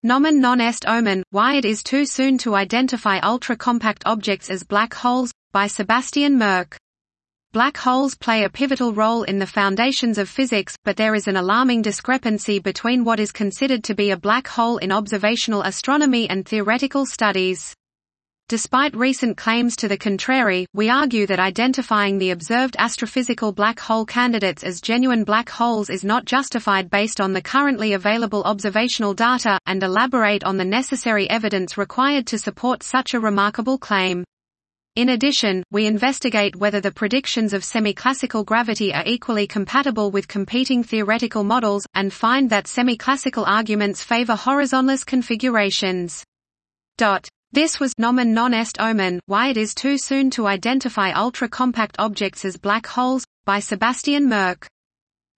Nomen non est omen, Why It Is Too Soon to Identify Ultra-Compact Objects as Black Holes, by Sebastian Merck. Black holes play a pivotal role in the foundations of physics, but there is an alarming discrepancy between what is considered to be a black hole in observational astronomy and theoretical studies. Despite recent claims to the contrary, we argue that identifying the observed astrophysical black hole candidates as genuine black holes is not justified based on the currently available observational data, and elaborate on the necessary evidence required to support such a remarkable claim. In addition, we investigate whether the predictions of semi-classical gravity are equally compatible with competing theoretical models, and find that semi-classical arguments favor horizonless configurations. This was Nomen non est omen, Why It Is Too Soon to Identify Ultra-Compact Objects as Black Holes, by Sebastian Merck.